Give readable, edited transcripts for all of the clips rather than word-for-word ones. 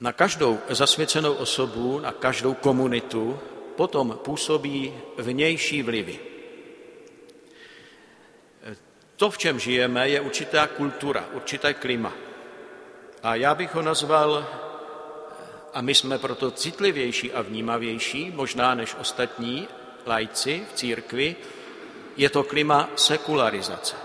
Na každou zasvěcenou osobu, na každou komunitu potom působí vnější vlivy. To, v čem žijeme, je určitá kultura, určité klima. A já bych ho nazval, a my jsme proto citlivější a vnímavější, možná než ostatní laici v církvi, je to klima sekularizace.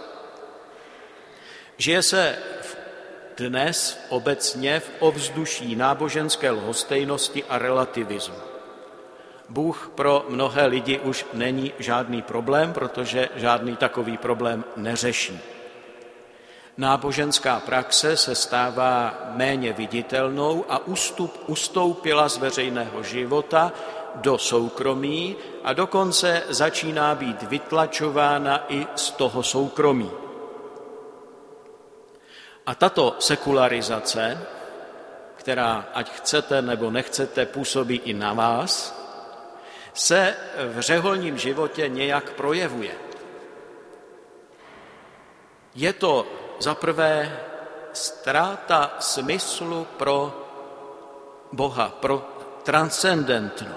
Žije se dnes obecně v ovzduší náboženské lhostejnosti a relativismu. Bůh pro mnohé lidi už není žádný problém, protože žádný takový problém neřeší. Náboženská praxe se stává méně viditelnou a ustoupila z veřejného života do soukromí a dokonce začíná být vytlačována i z toho soukromí. A tato sekularizace, která, ať chcete nebo nechcete, působí i na vás, se v řeholním životě nějak projevuje. Je to za prvé ztráta smyslu pro Boha, pro transcendentno.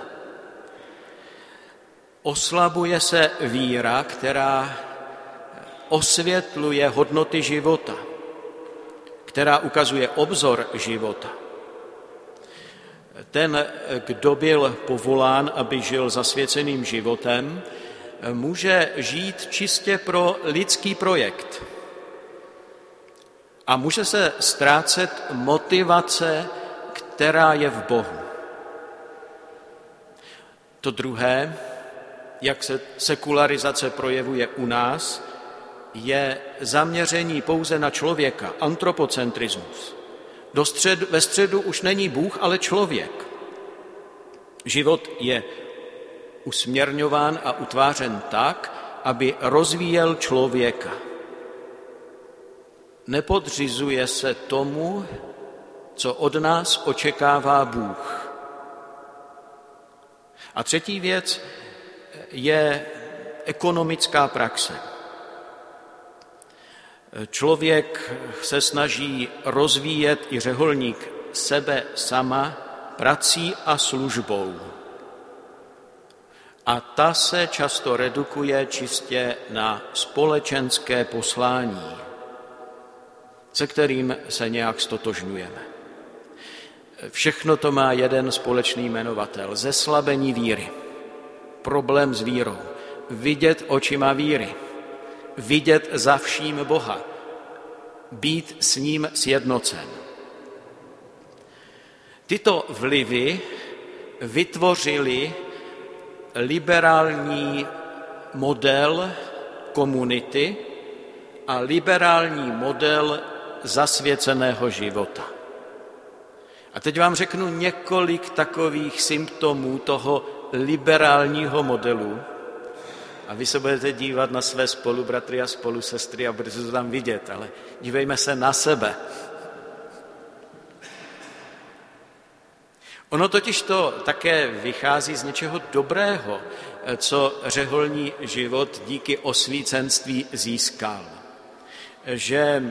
Oslabuje se víra, která osvětluje hodnoty života, která ukazuje obzor života. Ten, kdo byl povolán, aby žil zasvěceným životem, může žít čistě pro lidský projekt. A může se ztrácet motivace, která je v Bohu. To druhé, jak se sekularizace projevuje u nás, je zaměření pouze na člověka, antropocentrismus. Ve středu už není Bůh, ale člověk. Život je usměrňován a utvářen tak, aby rozvíjel člověka. Nepodřizuje se tomu, co od nás očekává Bůh. A třetí věc je ekonomická praxe. Člověk se snaží rozvíjet i řeholník sebe sama prací a službou. A ta se často redukuje čistě na společenské poslání, se kterým se nějak stotožňujeme. Všechno to má jeden společný jmenovatel. Zeslabení víry. Problém s vírou. Vidět očima víry. Vidět za vším Boha. Být s ním sjednocen. Tyto vlivy vytvořily liberální model komunity a liberální model zasvěceného života. A teď vám řeknu několik takových symptomů toho liberálního modelu a vy se budete dívat na své spolubratry a spolusestry a budete to tam vidět, ale dívejme se na sebe. Ono totiž to také vychází z něčeho dobrého, co řeholní život díky osvícenství získal. Že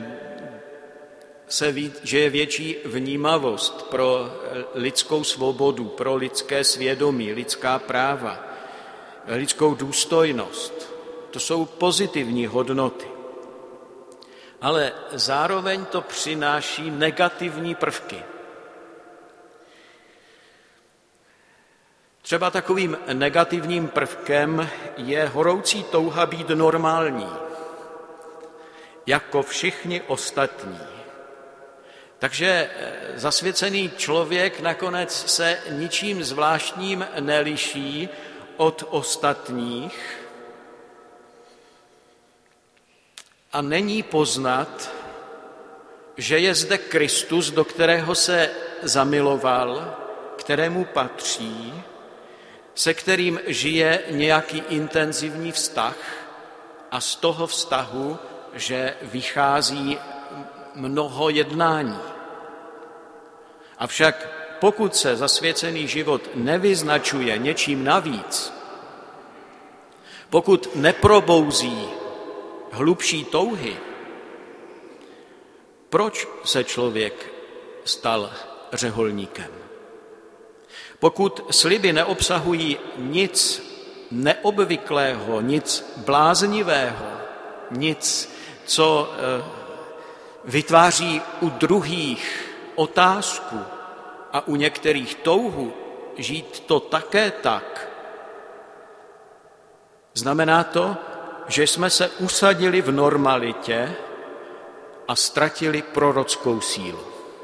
je větší vnímavost pro lidskou svobodu, pro lidské svědomí, lidská práva, lidskou důstojnost. To jsou pozitivní hodnoty. Ale zároveň to přináší negativní prvky. Třeba takovým negativním prvkem je horoucí touha být normální, jako všichni ostatní. Takže zasvěcený člověk nakonec se ničím zvláštním neliší od ostatních a není poznat, že je zde Kristus, do kterého se zamiloval, kterému patří, se kterým žije nějaký intenzivní vztah a z toho vztahu, že vychází mnoho jednání. Avšak pokud se zasvěcený život nevyznačuje něčím navíc, pokud neprobouzí hlubší touhy, proč se člověk stal řeholníkem. Pokud sliby neobsahují nic neobvyklého, nic bláznivého, nic, co vytváří u druhých otázku a u některých touhu žít to také tak, znamená to, že jsme se usadili v normalitě a ztratili prorockou sílu.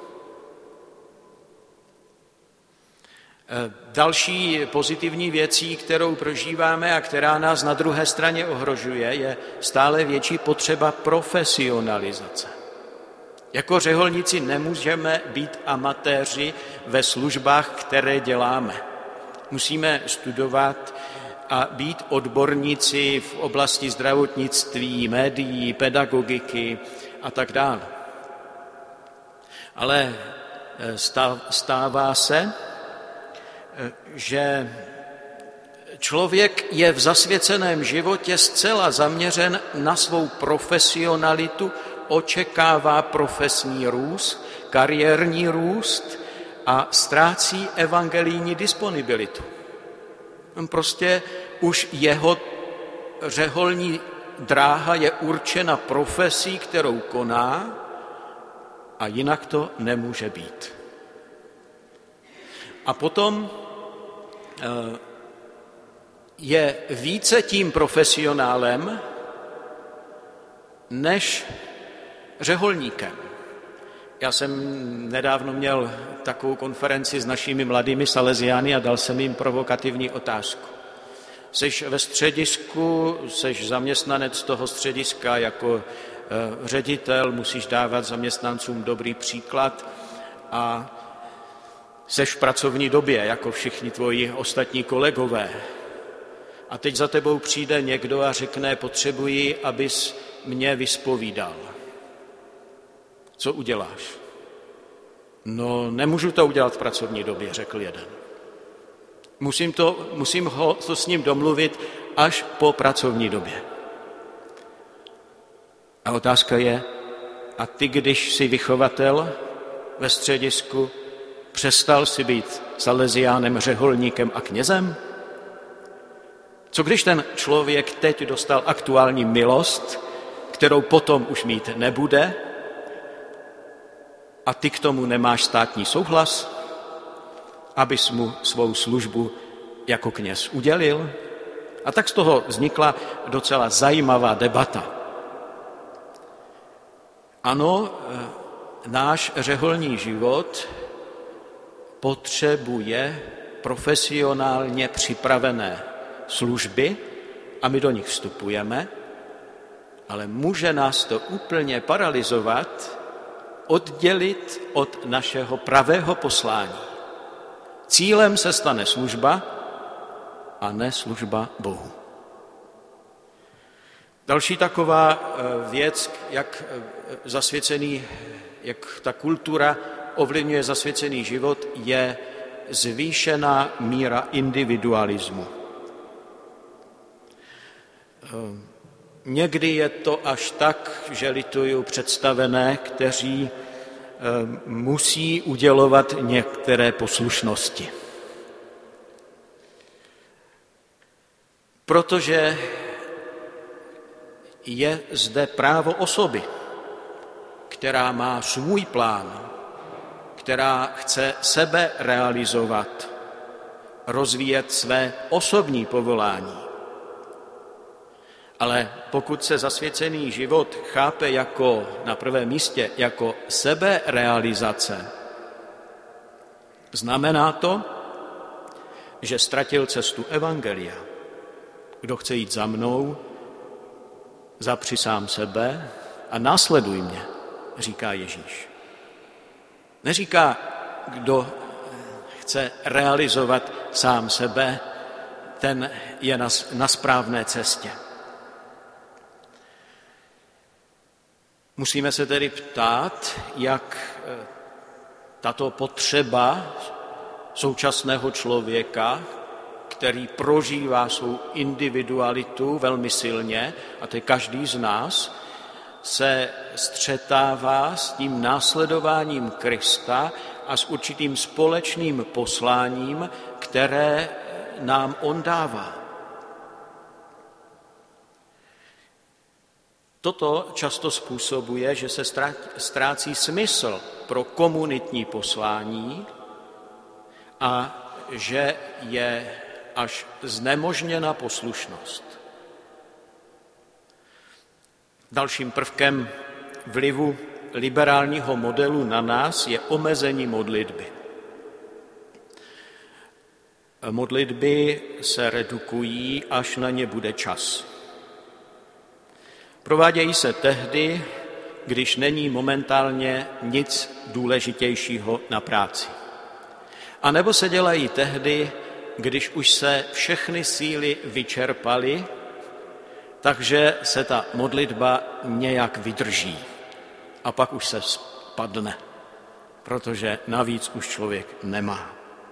Další pozitivní věcí, kterou prožíváme a která nás na druhé straně ohrožuje, je stále větší potřeba profesionalizace. Jako řeholníci nemůžeme být amatéři ve službách, které děláme. Musíme studovat a být odborníci v oblasti zdravotnictví, médií, pedagogiky a tak dále. Ale stává se, že člověk je v zasvěceném životě zcela zaměřen na svou profesionalitu, očekává profesní růst, kariérní růst a ztrácí evangelijní disponibilitu. Prostě už jeho řeholní dráha je určena profesí, kterou koná, a jinak to nemůže být. A potom je více tím profesionálem než řeholníkem. Já jsem nedávno měl takovou konferenci s našimi mladými Salesiány a dal jsem jim provokativní otázku. Seš ve středisku, seš zaměstnanec toho střediska, jako ředitel musíš dávat zaměstnancům dobrý příklad a seš v pracovní době, jako všichni tvoji ostatní kolegové. A teď za tebou přijde někdo a řekne, potřebuji, abys mě vyspovídal. Co uděláš? No, nemůžu to udělat v pracovní době, řekl jeden. Musím ho s ním domluvit až po pracovní době. A otázka je, a ty, když jsi vychovatel ve středisku, přestal si být salesiánem, řeholníkem a knězem? Co když ten člověk teď dostal aktuální milost, kterou potom už mít nebude, a ty k tomu nemáš státní souhlas, abys mu svou službu jako kněz udělil? A tak z toho vznikla docela zajímavá debata. Ano, náš řeholní život potřebuje profesionálně připravené služby a my do nich vstupujeme, ale může nás to úplně paralyzovat, oddělit od našeho pravého poslání. Cílem se stane služba a ne služba Bohu. Další taková věc, jak ta kultura ovlivňuje zasvěcený život, je zvýšená míra individualismu. Někdy je to až tak, že lituju představené, kteří musí udělovat některé poslušnosti. Protože je zde právo osoby, která má svůj plán, která chce sebe realizovat, rozvíjet své osobní povolání. Ale pokud se zasvěcený život chápe jako na prvém místě jako seberealizace, znamená to, že ztratil cestu evangelia. Kdo chce jít za mnou, zapři sám sebe a následuj mě, říká Ježíš. Neříká, kdo chce realizovat sám sebe, ten je na správné cestě. Musíme se tedy ptát, jak tato potřeba současného člověka, který prožívá svou individualitu velmi silně, a to je každý z nás, se střetává s tím následováním Krista a s určitým společným posláním, které nám on dává. Toto často způsobuje, že se ztrácí smysl pro komunitní poslání a že je až znemožněna poslušnost. Dalším prvkem vlivu liberálního modelu na nás je omezení modlitby. Modlitby se redukují, až na ně bude čas. Provádějí se tehdy, když není momentálně nic důležitějšího na práci. A nebo se dělají tehdy, když už se všechny síly vyčerpaly, takže se ta modlitba nějak vydrží. A pak už se spadne, protože navíc už člověk nemá.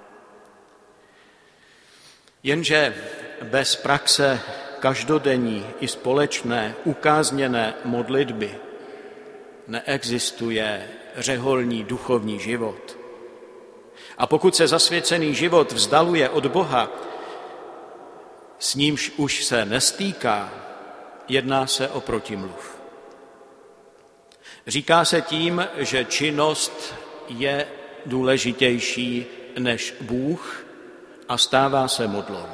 Jenže bez praxe každodenní i společné ukázněné modlitby neexistuje řeholní duchovní život. A pokud se zasvěcený život vzdaluje od Boha, s nímž už se nestýká, jedná se o protimluv. Říká se tím, že činnost je důležitější než Bůh a stává se modlou.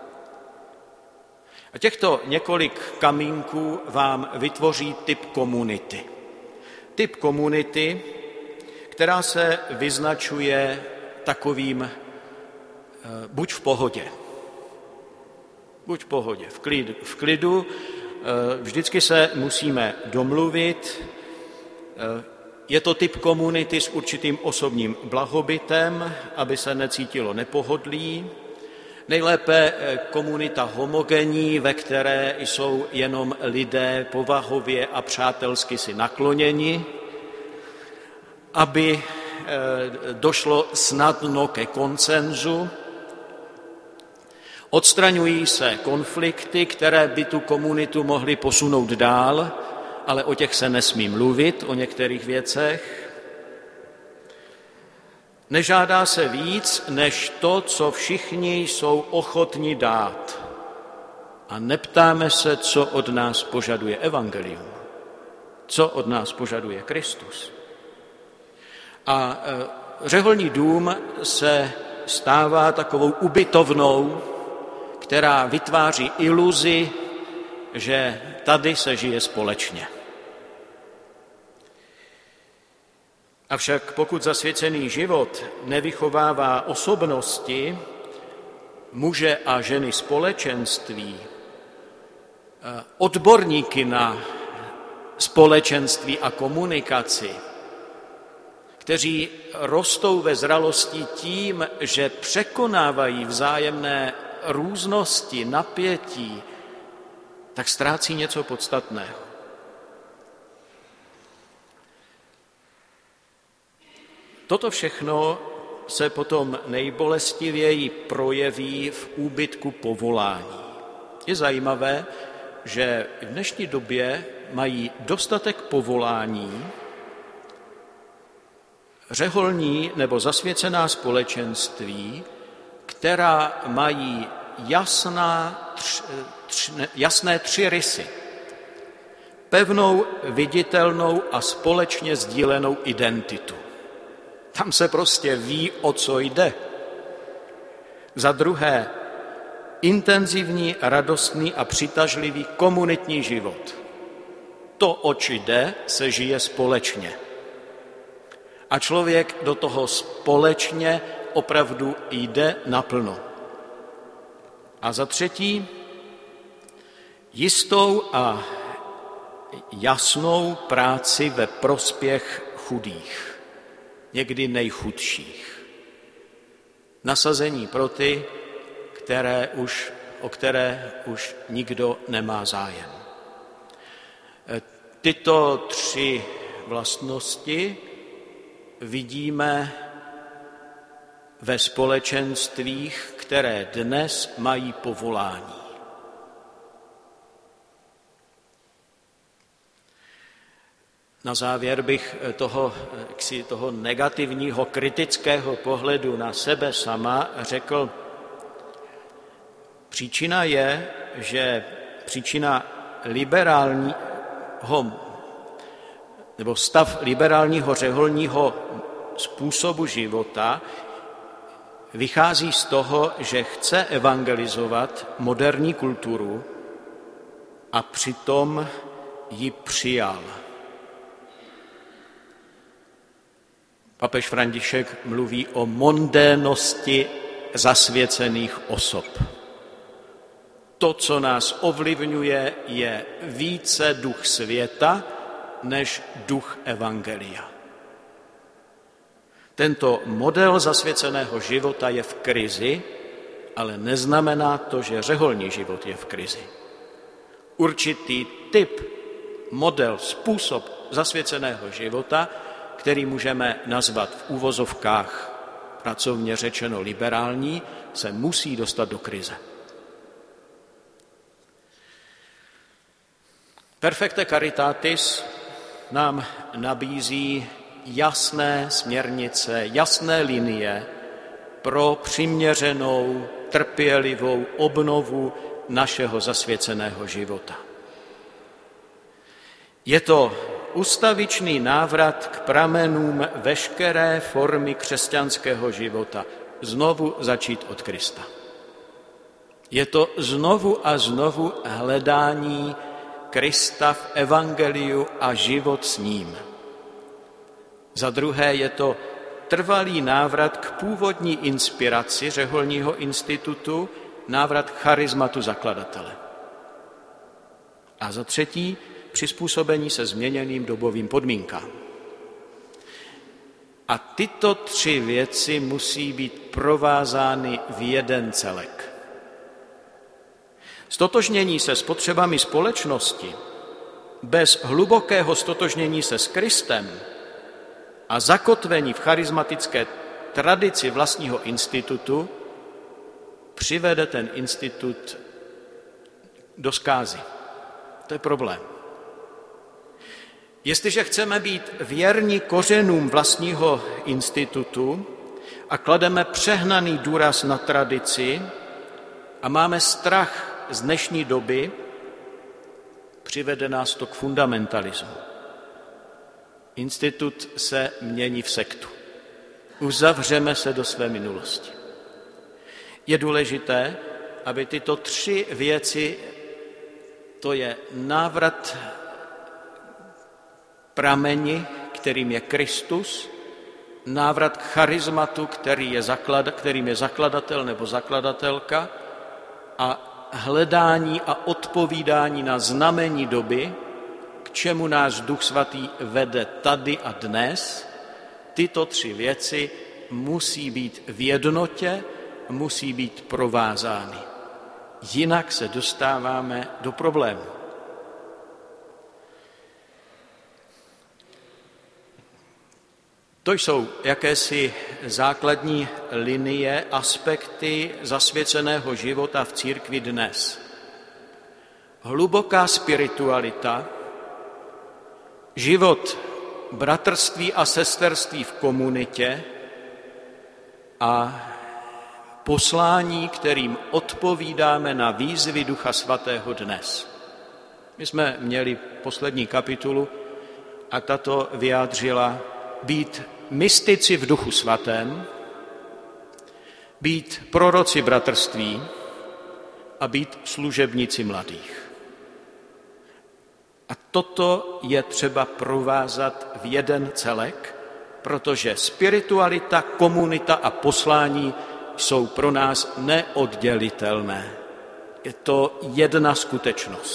A těchto několik kamínků vám vytvoří typ komunity. Typ komunity, která se vyznačuje takovým buď v pohodě. Buď v pohodě, v klidu, vždycky se musíme domluvit. Je to typ komunity s určitým osobním blahobytem, aby se necítilo nepohodlí. Nejlépe komunita homogenní, ve které jsou jenom lidé povahově a přátelsky si nakloněni, aby došlo snadno ke konsenzu. Odstraňují se konflikty, které by tu komunitu mohly posunout dál, ale o těch se nesmí mluvit, o některých věcech. Nežádá se víc, než to, co všichni jsou ochotni dát. A neptáme se, co od nás požaduje evangelium, co od nás požaduje Kristus. A řeholní dům se stává takovou ubytovnou, která vytváří iluzi, že tady se žije společně. Avšak pokud zasvěcený život nevychovává osobnosti, muže a ženy společenství, odborníky na společenství a komunikaci, kteří rostou ve zralosti tím, že překonávají vzájemné různosti, napětí, tak ztrácí něco podstatného. Toto všechno se potom nejbolestivěji projeví v úbytku povolání. Je zajímavé, že v dnešní době mají dostatek povolání řeholní nebo zasvěcená společenství, která mají jasné tři rysy. Pevnou, viditelnou a společně sdílenou identitu. Tam se prostě ví, o co jde. Za druhé, intenzivní, radostný a přitažlivý komunitní život. To, oč jde, se žije společně. A člověk do toho společně opravdu jde naplno. A za třetí, jistou a jasnou práci ve prospěch chudých, někdy nejchudších. Nasazení pro ty, o které už nikdo nemá zájem. Tyto tři vlastnosti vidíme ve společenstvích, které dnes mají povolání. Na závěr bych toho negativního, kritického pohledu na sebe sama řekl, příčina je, že příčina stav liberálního řeholního způsobu života vychází z toho, že chce evangelizovat moderní kulturu a přitom ji přijal. Papež František mluví o mondénnosti zasvěcených osob. To, co nás ovlivňuje, je více duch světa než duch evangelia. Tento model zasvěceného života je v krizi, ale neznamená to, že řeholní život je v krizi. Určitý typ, model, způsob zasvěceného života, který můžeme nazvat v úvozovkách pracovně řečeno liberální, se musí dostat do krize. Perfecte Caritatis nám nabízí jasné směrnice, jasné linie pro přiměřenou, trpělivou obnovu našeho zasvěceného života. Je to ustavičný návrat k pramenům veškeré formy křesťanského života. Znovu začít od Krista. Je to znovu a znovu hledání Krista v evangeliu a život s ním. Za druhé je to trvalý návrat k původní inspiraci řeholního institutu, návrat k charizmatu zakladatele. A za třetí přizpůsobení se změněným dobovým podmínkám. A tyto tři věci musí být provázány v jeden celek. Stotožnění se s potřebami společnosti bez hlubokého stotožnění se s Kristem a zakotvení v charismatické tradici vlastního institutu přivede ten institut do zkázy. To je problém. Jestliže chceme být věrní kořenům vlastního institutu a klademe přehnaný důraz na tradici a máme strach z dnešní doby, přivede nás to k fundamentalismu. Institut se mění v sektu. Uzavřeme se do své minulosti. Je důležité, aby tyto tři věci, to je návrat prameni, kterým je Kristus, návrat k charizmatu, kterým je zakladatel nebo zakladatelka, a hledání a odpovídání na znamení doby, k čemu nás Duch Svatý vede tady a dnes, tyto tři věci musí být v jednotě, musí být provázány. Jinak se dostáváme do problému. To jsou jakési základní linie, aspekty zasvěceného života v církvi dnes. Hluboká spiritualita, život bratrství a sesterství v komunitě a poslání, kterým odpovídáme na výzvy Ducha Svatého dnes. My jsme měli poslední kapitulu a tato vyjádřila být mystici v Duchu Svatém, být proroci bratrství a být služebníci mladých. A toto je třeba provázat v jeden celek, protože spiritualita, komunita a poslání jsou pro nás neoddělitelné. Je to jedna skutečnost.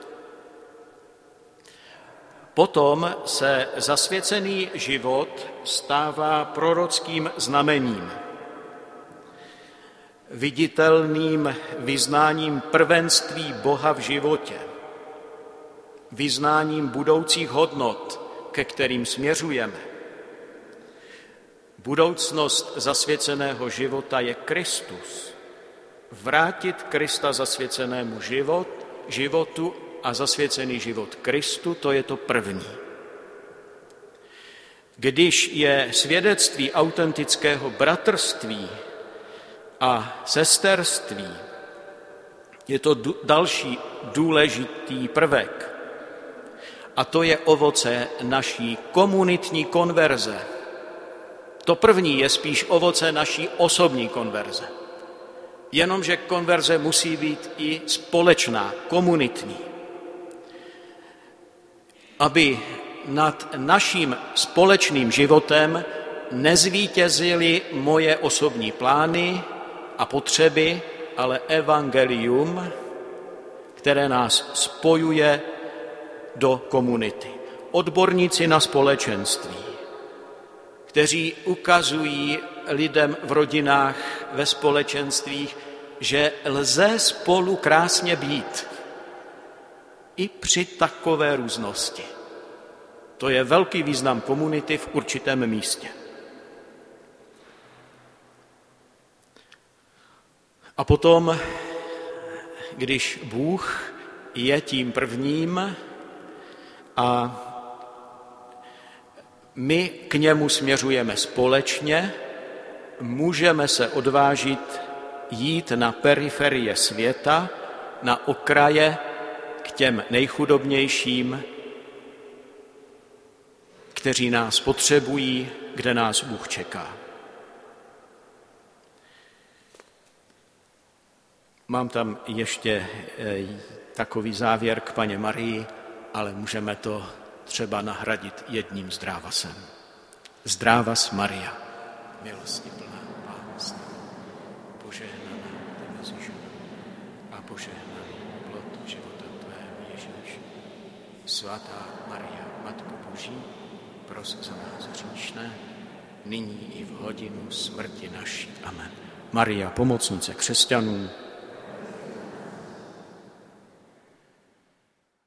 Potom se zasvěcený život stává prorockým znamením, viditelným vyznáním prvenství Boha v životě, vyznáním budoucích hodnot, ke kterým směřujeme. Budoucnost zasvěceného života je Kristus. Vrátit Krista zasvěcenému životu a zasvěcený život Kristu, to je to první. Když je svědectví autentického bratrství a sesterství, je to další důležitý prvek. A to je ovoce naší komunitní konverze. To první je spíš ovoce naší osobní konverze. Jenomže konverze musí být i společná, komunitní. Aby nad naším společným životem nezvítězily moje osobní plány a potřeby, ale evangelium, které nás spojuje do komunity. Odborníci na společenství, kteří ukazují lidem v rodinách, ve společenstvích, že lze spolu krásně být i při takové různosti. To je velký význam komunity v určitém místě. A potom, když Bůh je tím prvním a my k němu směřujeme společně, můžeme se odvážit jít na periferie světa, na okraje k těm nejchudobnějším, kteří nás potřebují, kde nás Bůh čeká. Mám tam ještě takový závěr k Panně Marii, ale můžeme to třeba nahradit jedním zdrávasem. Zdrávas Maria, milosti plná, Pán s námi, požehnaná ty mezi ženami a požehnaný plod života tvého Ježíš. Svatá Maria, Matko Boží, pros za nás hříšné, nyní i v hodinu smrti naší. Amen. Maria, pomocnice křesťanů,